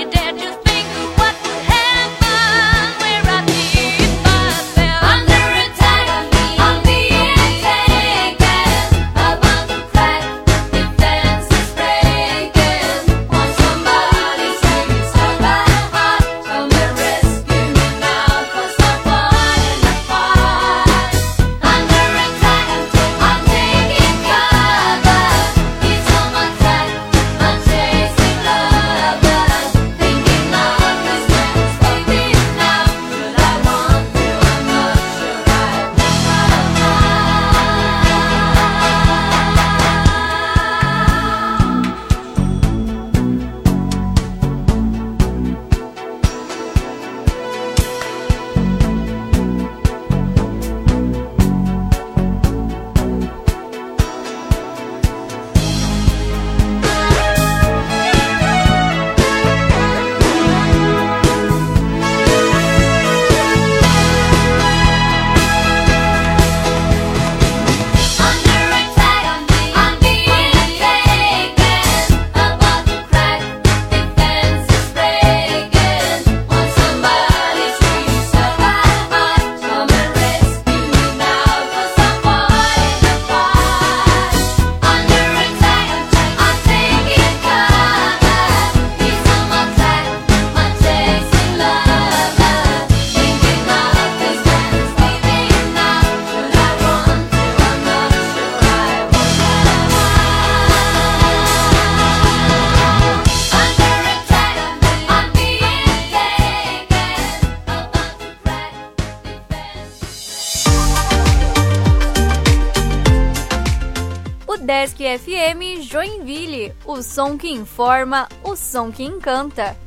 Desk FM Joinville, o som que informa, o som que encanta.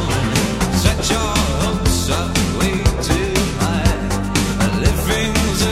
Set your hopes up way too high. Living's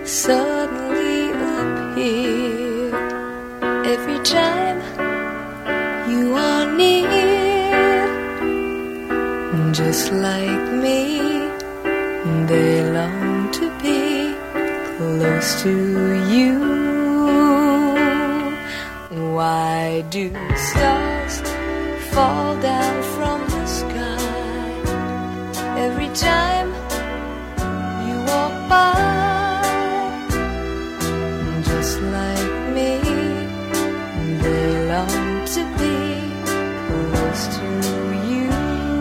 suddenly appear every time you are near. Just like me, they long to be close to you. Why do stars fall down from the sky every time you walk by? Just like me, they long to be close to you.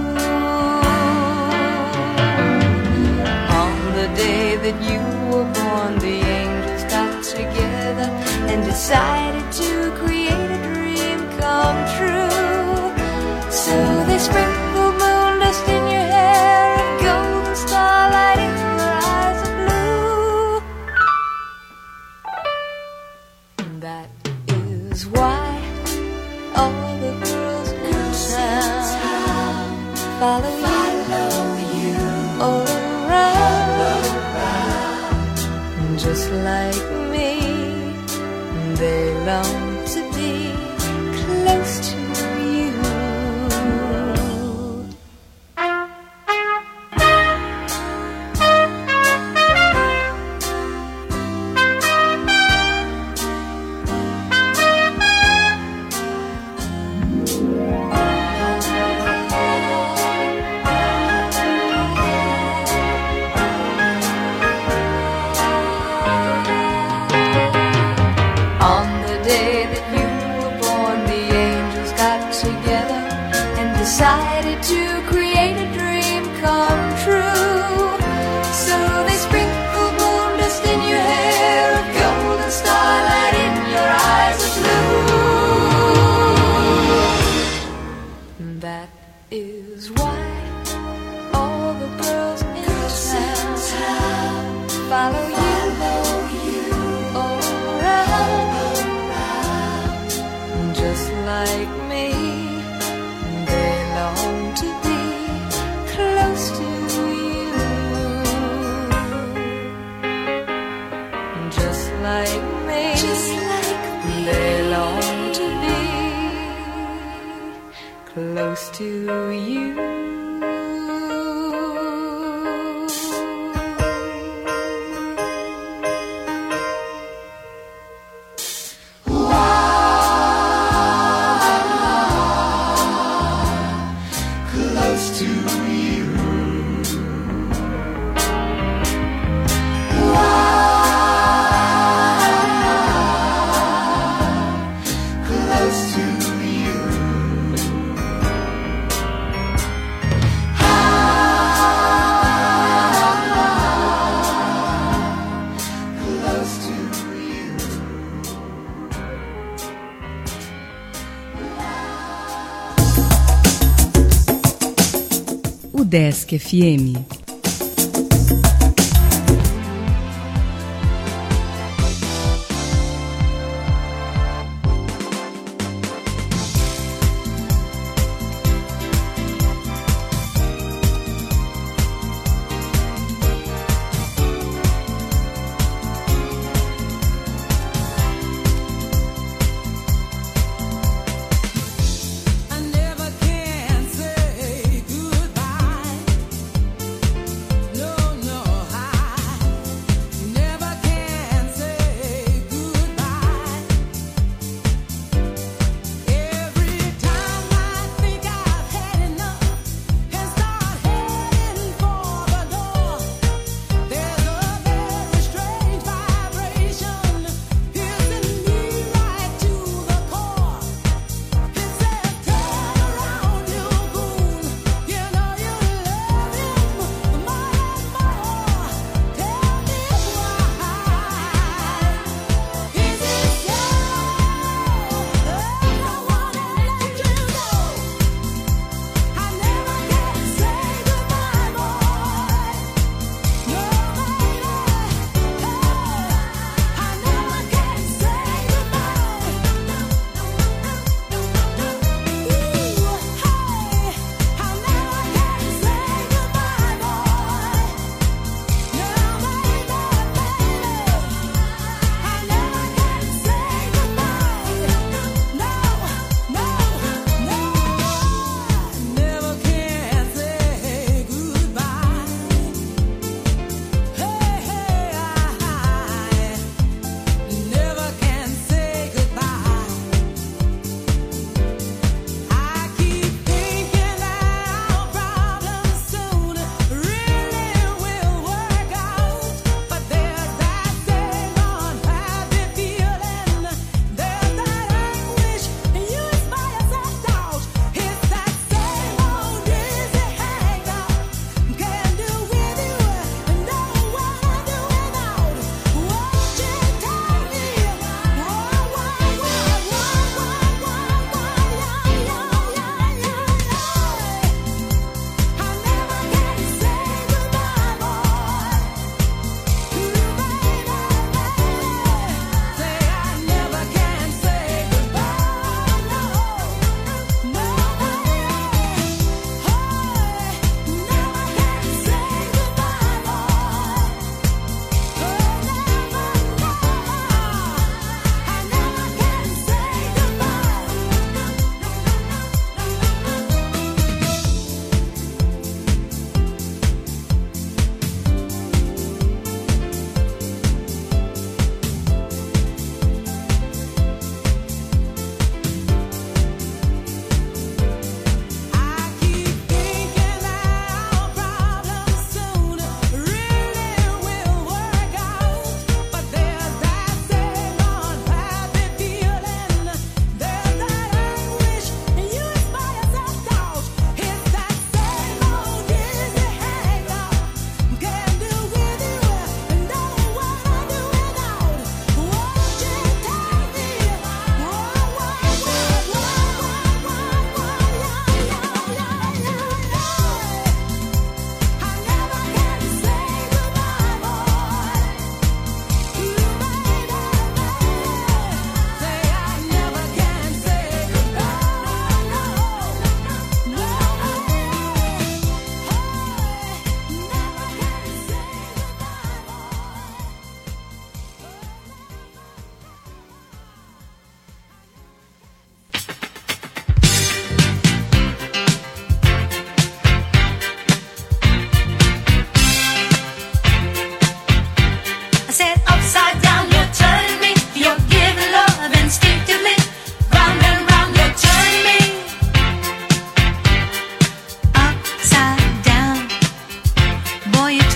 On the day that you were born, the angels got together and decided to create a dream come true. So they sprinkled moon dust in your hair and golden starlight in your eyes of blue. That is why all the girls in town follow you all around. Just like me, they long to be close to you. On the day that you were born, the angels got together and decided to create a dream come true. So they sprinkled moon dust in your hair, a golden starlight in your eyes of blue. That is why all the girls in town follow you all around. Just like me, they long to be close to you. Just like me, they long to be close to you. Desk FM. I never can say goodbye.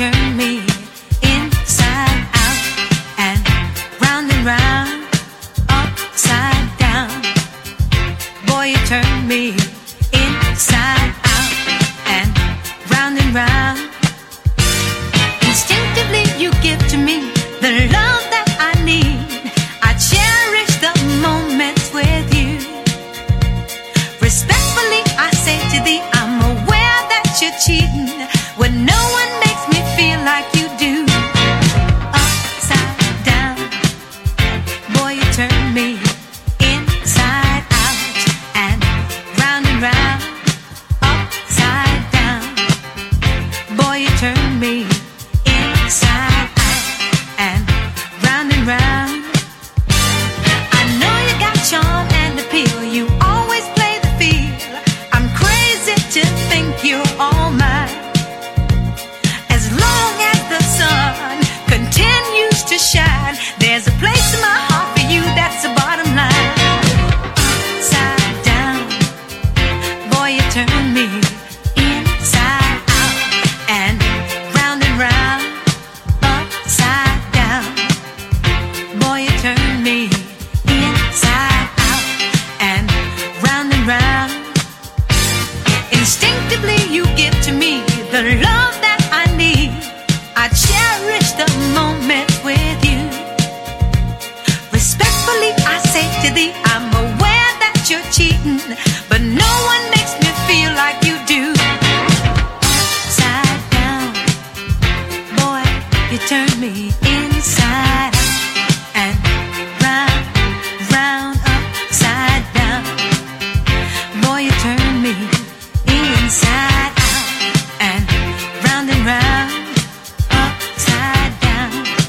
turn me inside out and round, upside down. Boy, you turn me inside out and round. Instinctively you give to me the love that I need. I cherish the moments with you. Respectfully I say to thee, I'm aware that you're cheating when no one makes me feel like you do. Upside down, boy, you turn me inside out and round, upside down. Boy, you turn me inside out and round. I know you got charm and appeal, you always play the field. I'm crazy to think you're all mine. As long as the sun continues to shine, there's a place in my heart for you, that's the bottom line. Upside down, boy, you turn me inside out and round, upside down. Boy, you turn me inside out and round. Instinctively you give to me the love that I need. I cherish the moment with you. Respectfully I say to thee, I'm aware that you're cheating, but no one makes me feel like you do. Upside down, boy, you turn me inside out and round, upside down. Boy, you turn me inside out and round, upside down.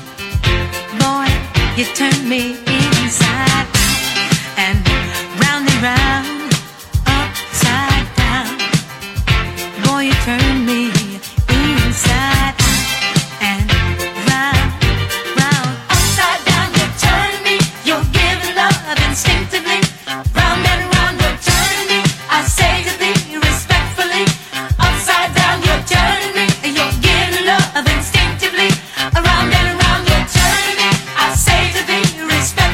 Boy, you turn me inside out and round, upside down. Boy, you turn me inside out and round, upside down. You turn me, you're giving love instinctively. Round and round, you're turning me. I say to thee respectfully, upside down, you're turning me. You're giving love instinctively. Around and around, you're turning me. I say to thee respectfully.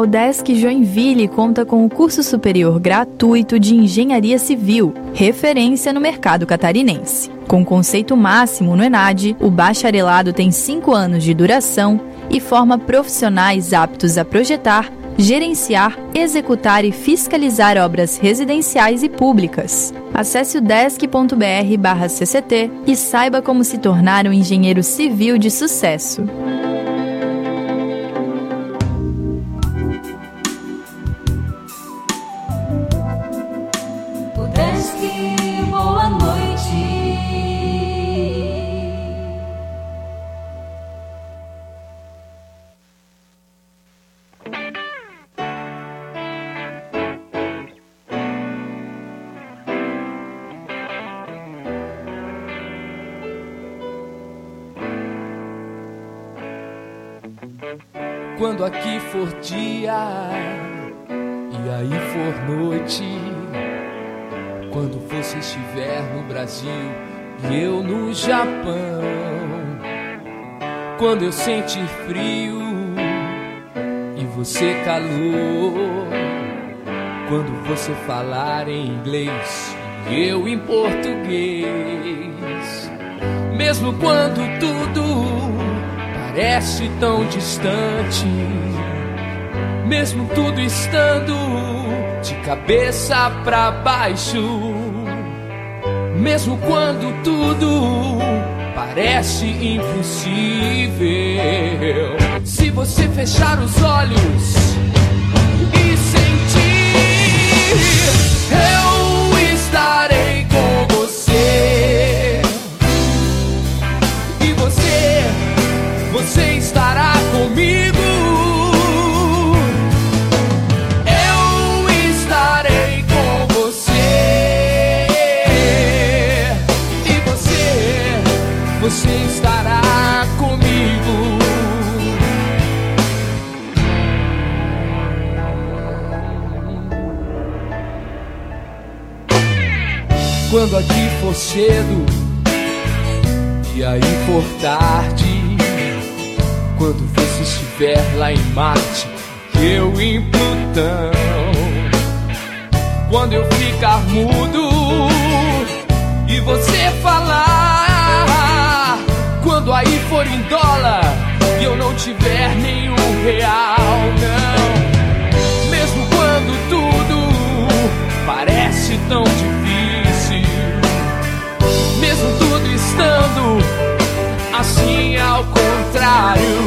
Udesc Joinville conta com o curso superior gratuito de Engenharia Civil, referência no mercado catarinense. Com conceito máximo no ENAD, o bacharelado tem 5 anos de duração e forma profissionais aptos a projetar, gerenciar, executar e fiscalizar obras residenciais e públicas. Acesse udesc.br/cct e saiba como se tornar um engenheiro civil de sucesso. Boa noite. Quando aqui for dia e aí for noite, quando você estiver no Brasil e eu no Japão, quando eu sentir frio e você calor, quando você falar em inglês e eu em português, mesmo quando tudo parece tão distante, mesmo tudo estando de cabeça pra baixo, mesmo quando tudo parece impossível, se você fechar os olhos e sentir, eu estarei com você. E você estará comigo. Você estará comigo. Quando aqui for cedo e aí for tarde, quando você estiver lá em Marte e eu em Plutão, quando eu ficar mudo e você falar, quando aí for em dólar e eu não tiver nenhum real, não. Mesmo quando tudo parece tão difícil, mesmo tudo estando assim ao contrário,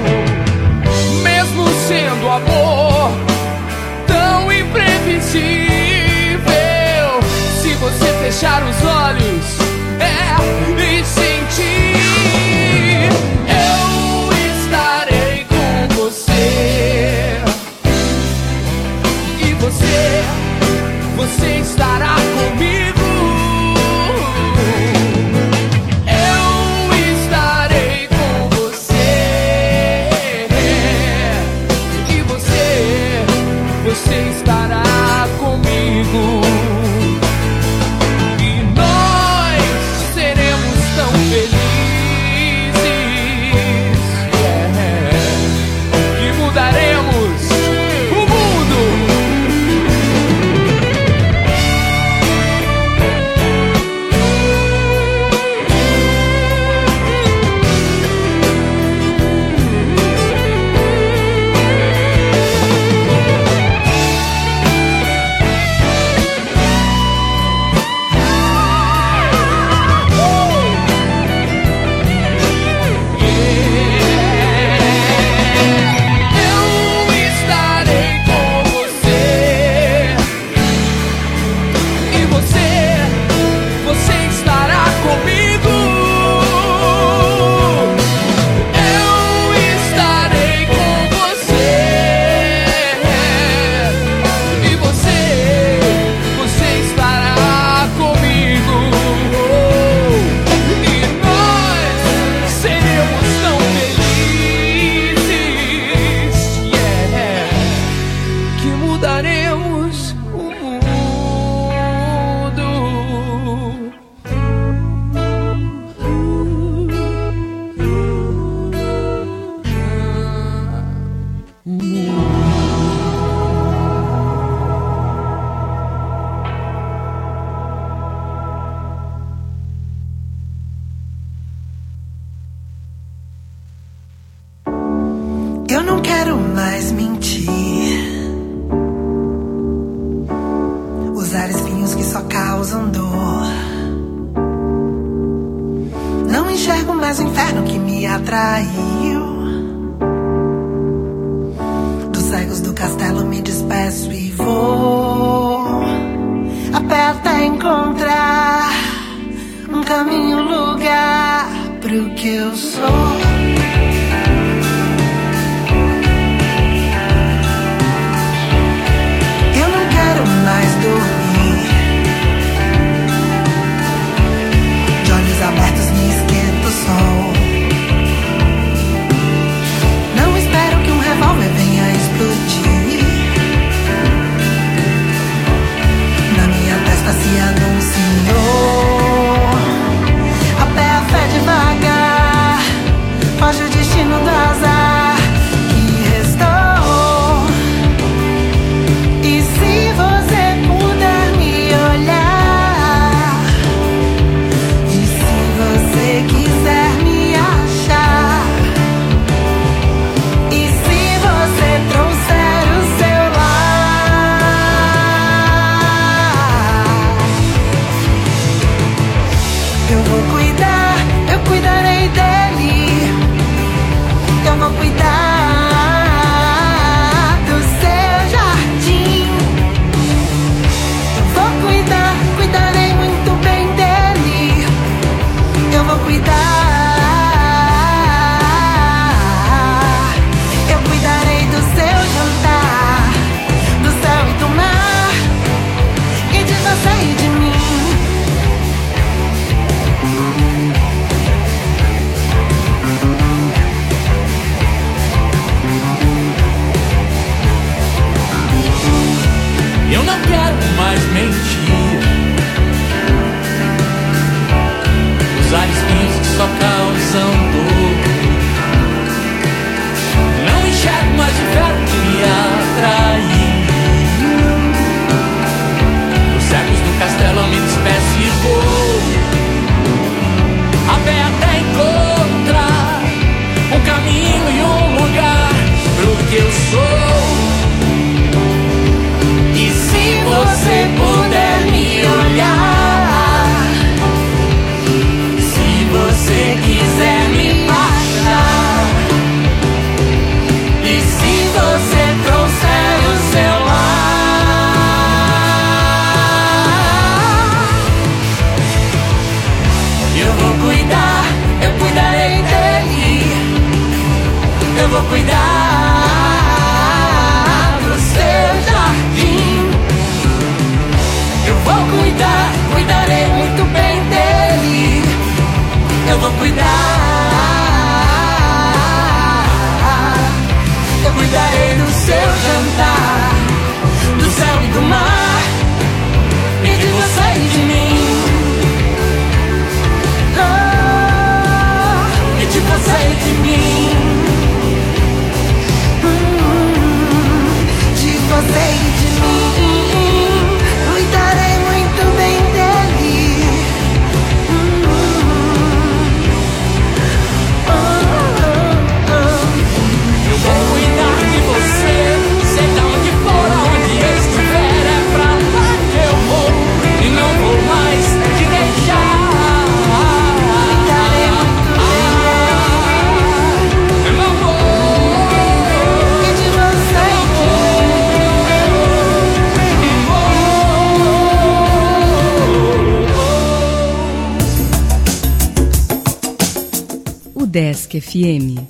mesmo sendo amor tão imprevisível, se você fechar os olhos e sentir, eu estarei com você. E você estará comigo. Eu estarei com você. E você estará comigo. Usar espinhos que só causam dor. Não enxergo mais o inferno que me atraiu. Dos cegos do castelo me despeço e vou a pé até encontrar um caminho, lugar pro que eu sou. Eu não quero mais dormir. De olhos abertos me esquenta o sol. Não espero que um revólver venha explodir. Na minha testa se anunciou a pé, a fé devagar. Foge o destino do azar que restou. E se você puder me olhar, e se você quiser me achar, e se você trouxer o seu lar, eu vou cuidar, eu cuidarei dele. Eu vou cuidar do seu jardim. Eu vou cuidar, cuidarei muito bem dele. Eu vou cuidar. Eu cuidarei do seu jantar, do céu e do mar, e de você e de mim. Eu não quero mais mentir, usar espinhos que só causam dor. Não enxergo mais o inferno que me atraiu. Dos cegos do castelo eu me despeço e vou a pé até encontrar um caminho e um lugar pro que eu sou. E se você puder me olhar, se você quiser me achar, e se você trouxer o seu lar, eu vou cuidar, eu cuidarei dele. Eu vou cuidar do seu jardim. Eu vou cuidar, cuidarei muito bem dele. Eu vou cuidar. Eu cuidarei do seu jantar, do céu e do mar, e de você e de mim. Oh, e de você e de mim. De você e de mim. Cuidarei muito bem dele. Eu vou cuidar de você, seja onde for, aonde estiver, é pra lá que eu vou e não vou mais te deixar. Cuidarei muito bem dele. Eu não vou. E de você e de mim. Udesc FM.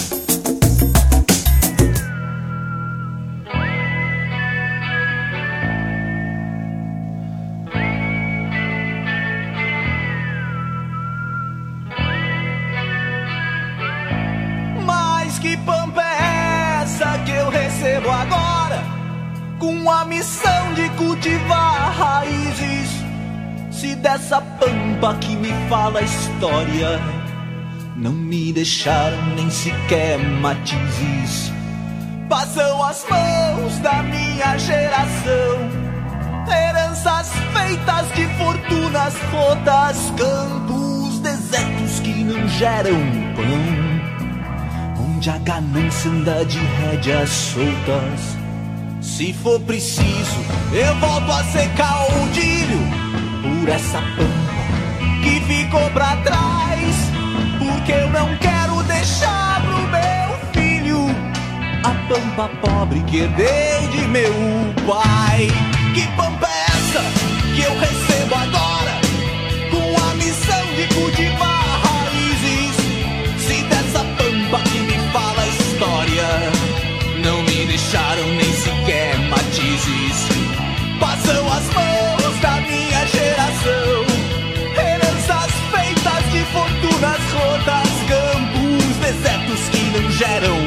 Mas que pampa é essa que eu recebo agora, com a missão de cultivar raízes? Se dessa pampa que me fala a história não me deixaram nem sequer matizes. Passam as mãos da minha geração, heranças feitas de fortunas rotas, campos desertos que não geram pão, onde a ganância anda de rédeas soltas. Se for preciso, eu volto a ser caudilho por essa pampa que ficou pra trás, porque eu não quero deixar pro meu filho a pampa pobre que herdei de meu pai. Que pampa é essa que eu recebo agora, com a missão de cultivar raízes? Se dessa pampa que me fala a história não me deixaram nem sequer matizes, passam as mãos da minha geração, heranças feitas de fortunas rotas, campos desertos que não geram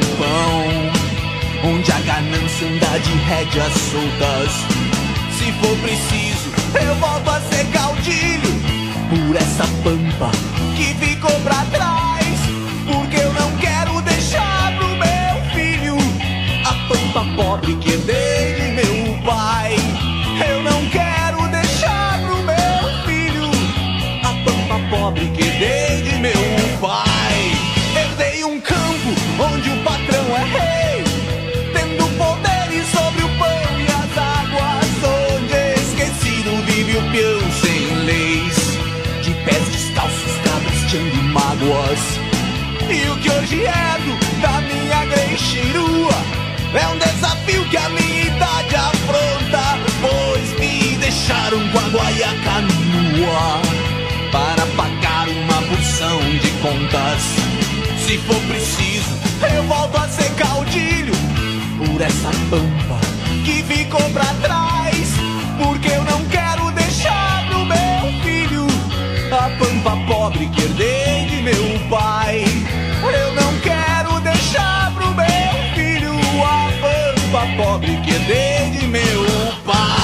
pão, onde a ganância anda de rédeas soltas. Se for preciso, eu volto a ser caudilho por essa pampa que ficou pra trás, porque eu não quero deixar pro meu filho a pampa pobre que herdei de meu pai. Eu não quero deixar pro meu filho a pampa pobre que herdei de meu pai. Herdei um campo onde o patrão é rei, tendo poderes sobre o pão e as águas, onde esquecido vive o peão sem leis, de pés descalços cabresteando mágoas. E o que hoje herdo da minha greichirua é um desafio que a minha idade afronta, pois me deixaram com a guaiaca nua para pagar uma porção de contas. Se for preciso, eu volto a ser caudilho por essa pampa que ficou pra trás, porque eu não quero deixar pro meu filho a pampa pobre que herdei de meu pai. Eu não quero deixar pro meu filho a pampa pobre que herdei de meu pai.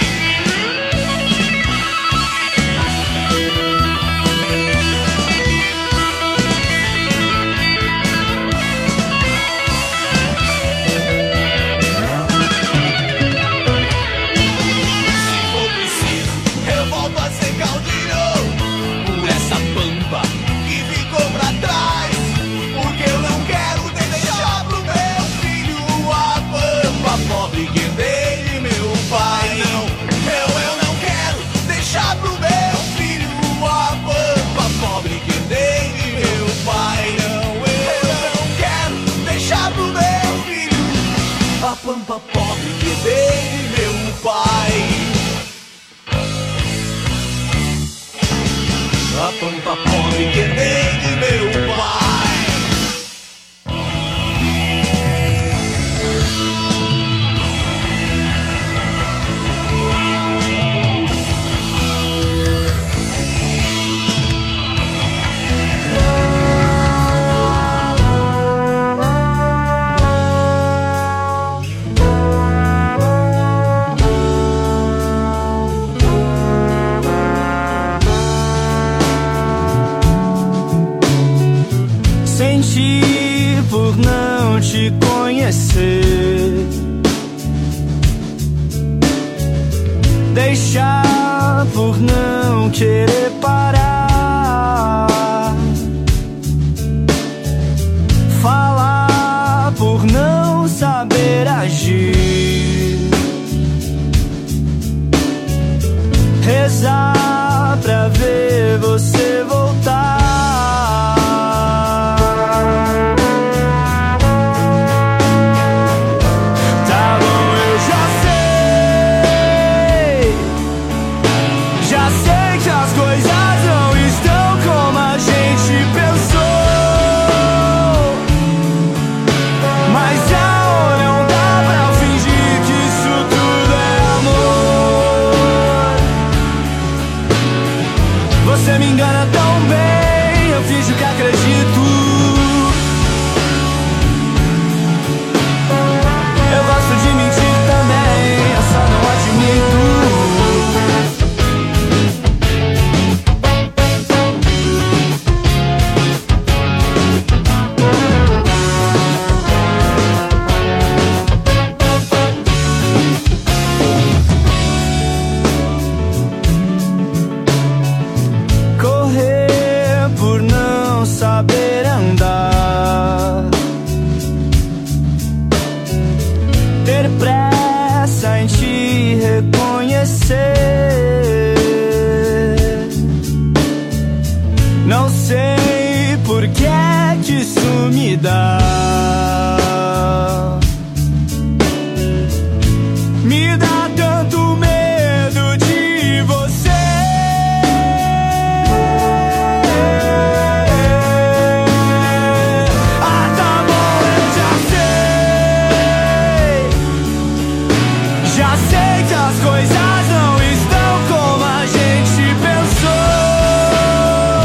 Pampa pobre que herdei de meu pai. A pampa pobre que herdei de meu pai. Por não te conhecer, deixar por não querer parar, falar por não saber agir, rezar pra ver você voltar. Você me engana esquecer. Não sei por que é que isso me dá. Me dá tanto medo de você. Ah, tá bom, eu já sei que as coisas não estão como a gente pensou.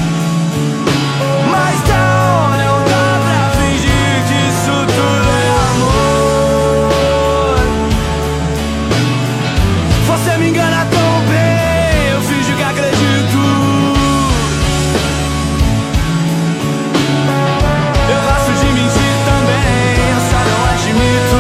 Mas não dá pra fingir que isso tudo é amor. Você me engana tão bem, eu finjo que acredito. Eu gosto de mentir também, eu só não admito.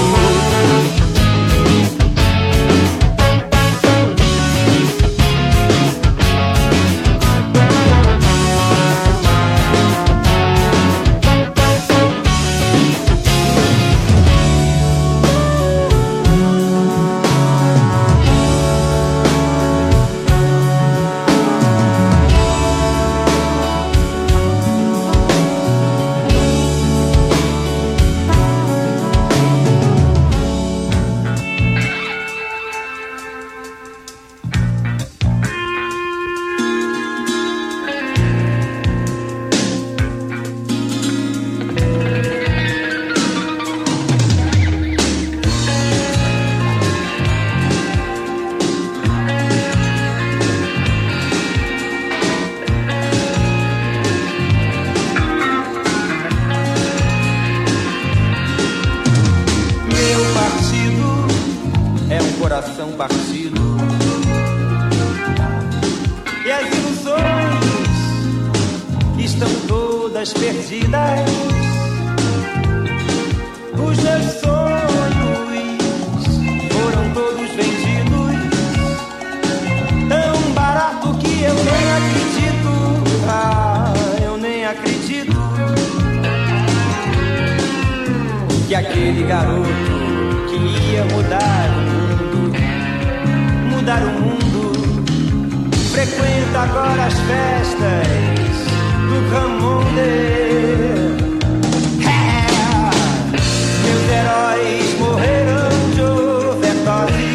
Coração partido e as ilusões estão todas perdidas. Os meus sonhos foram todos vendidos, tão barato que eu nem acredito. Ah, eu nem acredito que aquele garoto que ia mudar o mundo, frequenta agora as festas do Ramonde. Meus heróis morreram de overdose.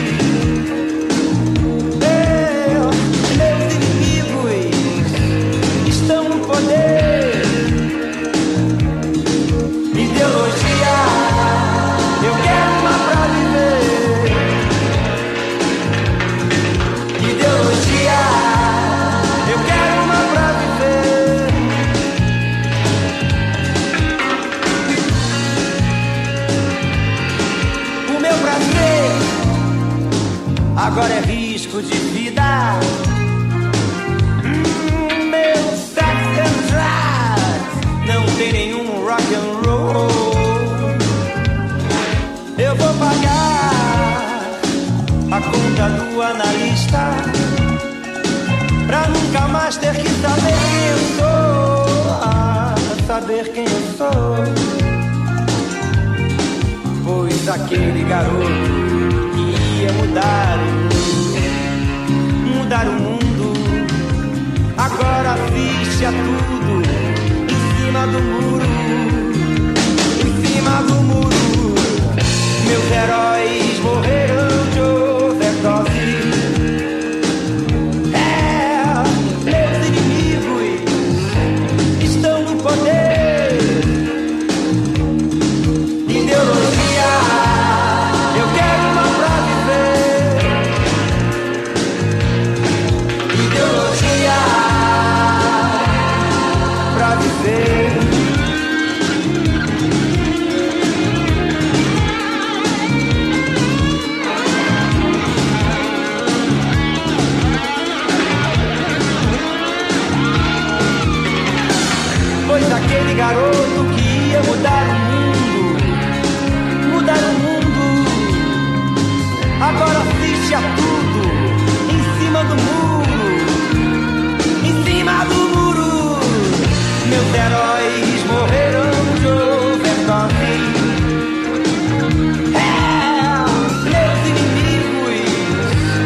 Meus inimigos estão no poder. Ideologia, eu quero uma pra viver. Ideologia, eu quero uma pra viver. O meu prazer agora é risco de vida. Meu sex and drugs não tem nenhum rock and roll. Eu vou pagar a conta do analista pra nunca mais ter que saber quem eu sou. Ah, saber quem eu sou. Pois aquele garoto que ia mudar o mundo, agora assiste a tudo em cima do muro. Em cima do muro, meus heróis morreram de overdose. Meus inimigos estão no poder. Ideologia, eu quero uma pra viver. Ideologia, pra viver. Pois aquele garoto que ia mudar o mundo, agora assiste a tudo em cima do muro. Em cima do muro, meus heróis morreram de overdose. Meus inimigos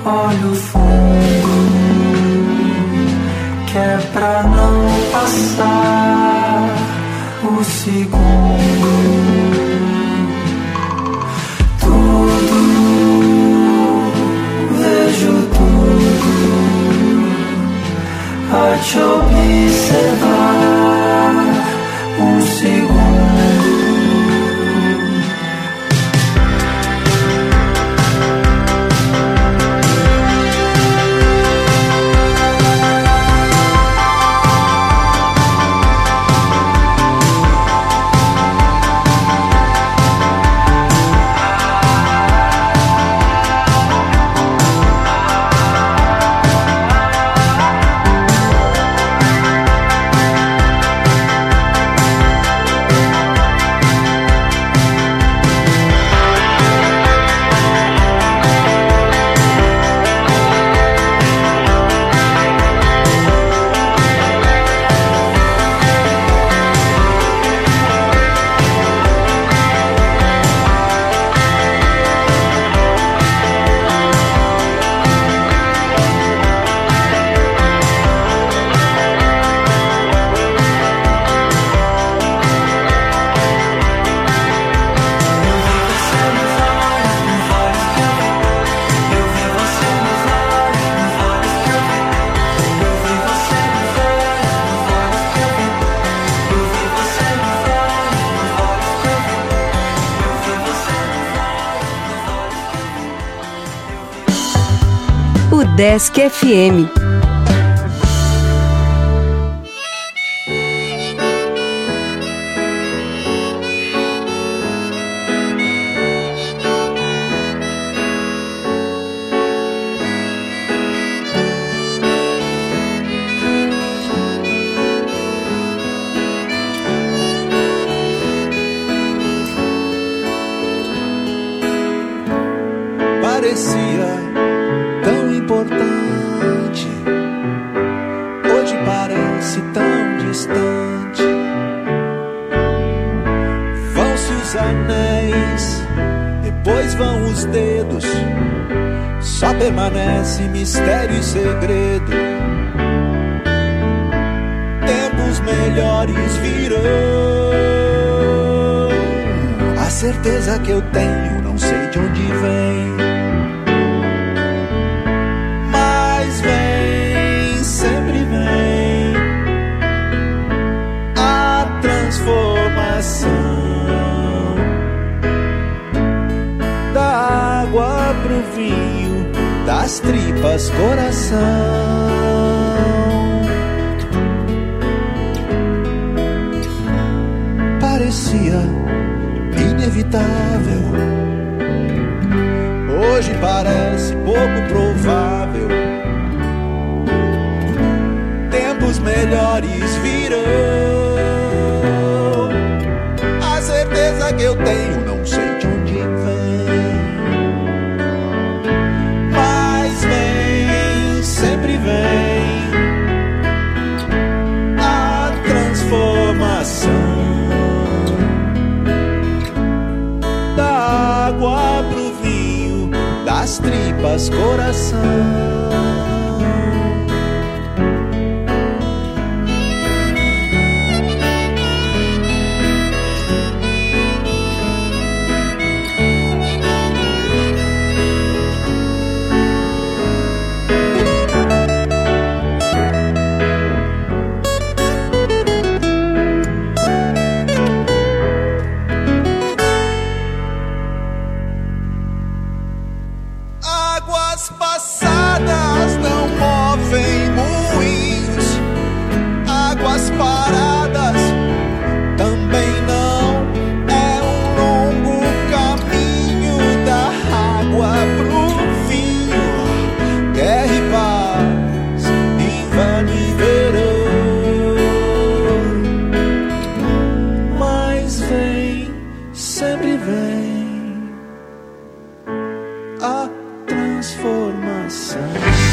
olho fundo, que é pra não passar o segundo. Tudo, vejo tudo a te observar um segundo. Desk FM. Parecia tão importante, hoje parece tão distante. Vão-se os anéis, depois vão os dedos, só permanece mistério e segredo. Tempos melhores virão, a certeza que eu tenho, não sei de onde vem. Sempre vem a transformação da água pro vinho, das tripas coração. Parecia inevitável, hoje parece pouco provável. Tempos melhores virão, a certeza que eu tenho, não sei de onde vem. Mas vem, sempre vem a transformação da água pro vinho, das tripas coração. Águas passadas não movem moinhos, águas paradas também não. É um longo caminho da água pro vinho, guerra e paz, inverno e verão. Mas vem, sempre vem a transformação.